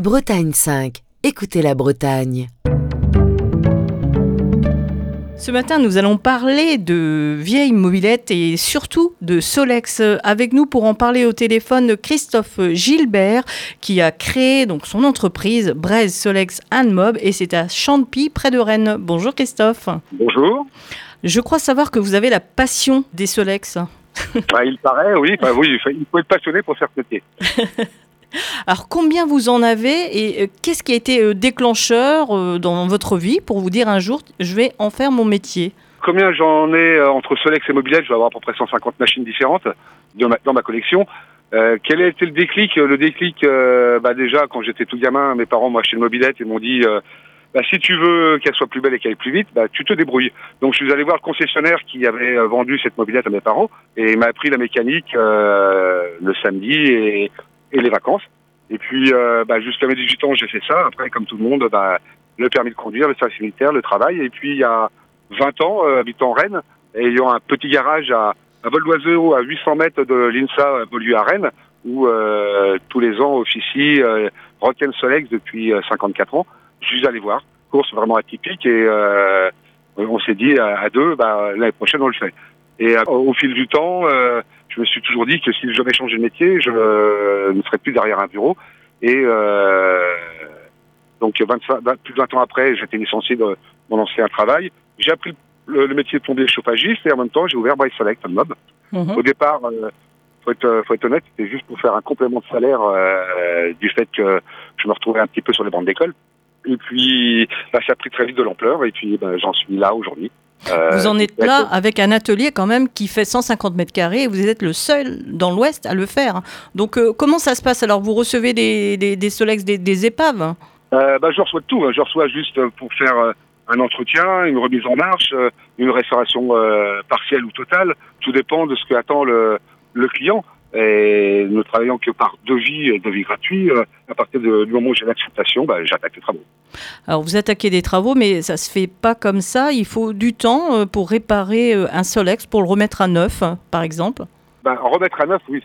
Bretagne 5. Écoutez la Bretagne. Ce matin, nous allons parler de vieilles mobylettes et surtout de Solex. Avec nous pour en parler au téléphone, Christophe Gilbert, qui a créé donc son entreprise Braise Solex and Mob, et c'est à Champy, près de Rennes. Bonjour Christophe. Bonjour. Je crois savoir que vous avez la passion des Solex. Il paraît, oui. Oui, il faut être passionné pour faire ce métier. Alors, combien vous en avez et qu'est-ce qui a été déclencheur dans votre vie pour vous dire un jour, je vais en faire mon métier? Combien j'en ai entre Solex et mobylettes? Je vais avoir à peu près 150 machines différentes dans ma collection. Quel a été le déclic? Le déclic, déjà, quand j'étais tout gamin, mes parents m'ont acheté une mobilette et m'ont dit si tu veux qu'elle soit plus belle et qu'elle aille plus vite, tu te débrouilles. Donc je suis allé voir le concessionnaire qui avait vendu cette mobilette à mes parents et il m'a appris la mécanique le samedi et les vacances. Et puis, jusqu'à mes 18 ans, j'ai fait ça. Après, comme tout le monde, le permis de conduire, le service militaire, le travail. Et puis, il y a 20 ans, habitant Rennes, et ayant un petit garage à vol d'oiseau à 800 mètres de l'INSA Beaulieu à Rennes, où tous les ans officie Rock'n Solex depuis 54 ans. Je suis allé voir. Course vraiment atypique. Et on s'est dit à deux, l'année prochaine, on le fait. Et au fil du temps, je me suis toujours dit que si je devais changer de métier, je ne serais plus derrière un bureau. Et donc plus de 20 ans après, j'étais licencié de mon ancien travail. J'ai appris le métier de plombier chauffagiste et en même temps, j'ai ouvert Braise Solex and Mob. Au départ, faut être honnête, c'était juste pour faire un complément de salaire du fait que je me retrouvais un petit peu sur les bancs d'école. Et puis, ça a pris très vite de l'ampleur et puis j'en suis là aujourd'hui. Vous en êtes là avec un atelier quand même qui fait 150 mètres carrés et vous êtes le seul dans l'Ouest à le faire. Donc comment ça se passe? Alors vous recevez des Solex, des épaves? Je reçois de tout. Je reçois juste pour faire un entretien, une remise en marche, une restauration partielle ou totale. Tout dépend de ce qu'attend le client. Et ne travaillant que par devis gratuit, à partir du moment où j'ai l'acceptation, j'attaque les travaux. Alors vous attaquez des travaux, mais ça se fait pas comme ça. Il faut du temps pour réparer un Solex, pour le remettre à neuf, par exemple. Remettre à neuf, oui,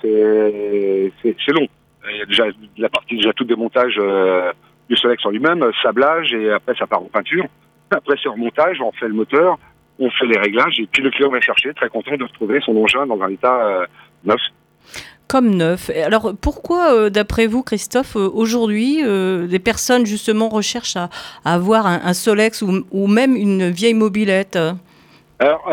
c'est long. Il y a déjà la partie tout démontage du Solex en lui-même, sablage, et après ça part en peinture. Après c'est remontage, on fait le moteur, on fait les réglages, et puis le client va chercher, très content de retrouver son engin dans un état neuf. Comme neuf. Alors pourquoi, d'après vous, Christophe, aujourd'hui, des personnes justement recherchent à avoir un Solex ou même une vieille mobilette? Alors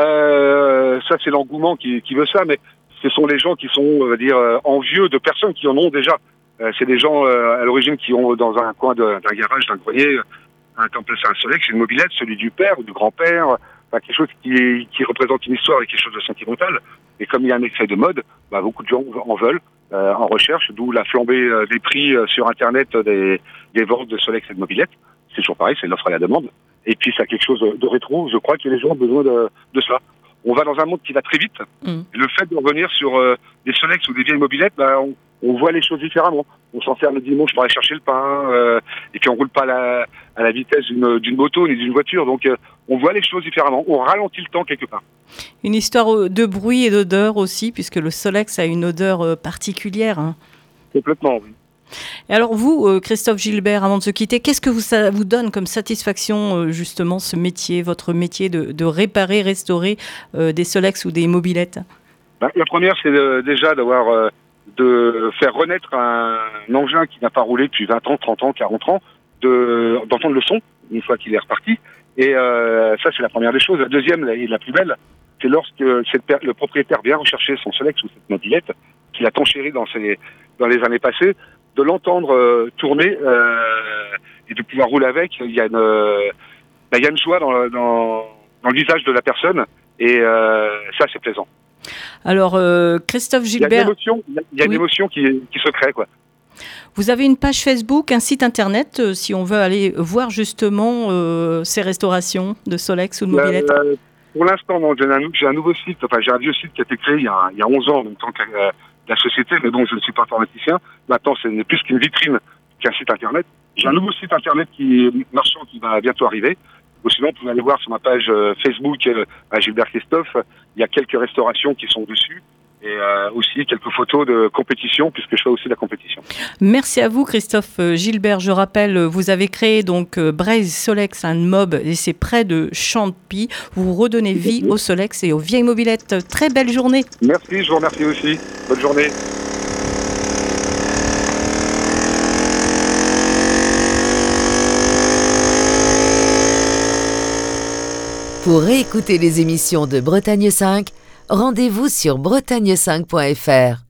ça c'est l'engouement qui veut ça, mais ce sont les gens qui sont, on va dire, envieux de personnes qui en ont déjà. C'est des gens à l'origine qui ont dans un coin d'un garage, d'un grenier, un Solex, une mobilette, celui du père ou du grand-père, quelque chose qui représente une histoire et quelque chose de sentimental. Et comme il y a un effet de mode, beaucoup de gens en veulent, en recherche, d'où la flambée des prix sur Internet des ventes de Solex et de mobylettes. C'est toujours pareil, c'est l'offre et la demande. Et puis ça a quelque chose de rétro, je crois que les gens ont besoin de ça. On va dans un monde qui va très vite. Et le fait de revenir sur des Solex ou des vieilles mobylettes, on voit les choses différemment. On s'en sert le dimanche pour aller chercher le pain, et puis on roule pas à la vitesse d'une moto ni d'une voiture. Donc on voit les choses différemment. On ralentit le temps quelque part. Une histoire de bruit et d'odeur aussi, puisque le Solex a une odeur particulière. Complètement, oui. Et alors vous, Christophe Gilbert, avant de se quitter, qu'est-ce que ça vous donne comme satisfaction, justement, ce métier, votre métier de réparer, restaurer des Solex ou des mobylettes? La première, c'est déjà d'avoir de faire renaître un engin qui n'a pas roulé depuis 20 ans, 30 ans, 40 ans, d'entendre le son une fois qu'il est reparti. Et ça, c'est la première des choses. La deuxième, et la plus belle, c'est lorsque le propriétaire vient rechercher son Solex ou cette mobilette qu'il a tant chéri dans les années passées, de l'entendre tourner et de pouvoir rouler avec. Il y a une joie dans le visage de la personne et ça, c'est plaisant. Alors, Christophe Gilbert... Il y a une émotion qui se crée, quoi. Vous avez une page Facebook, un site internet, si on veut aller voir justement ces restaurations de Solex ou de mobylettes? Pour l'instant, non. J'ai un nouveau site, j'ai un vieux site qui a été créé il y a 11 ans en même temps que la société, mais bon, je ne suis pas informaticien. Maintenant, ce n'est plus qu'une vitrine qu'un site internet. J'ai un nouveau site internet marchand qui va bientôt arriver. Ou sinon, vous pouvez aller voir sur ma page Facebook à Gilbert Christophe. Il y a quelques restaurations qui sont dessus. et aussi quelques photos de compétition, puisque je fais aussi de la compétition. Merci à vous Christophe Gilbert. Je rappelle, vous avez créé donc Braise Solex and Mob et c'est près de Champy. Vous redonnez vie au Solex et aux vieilles mobilettes. Très belle journée. Merci, je vous remercie aussi. Bonne journée. Pour réécouter les émissions de Bretagne 5, rendez-vous sur bretagne5.fr.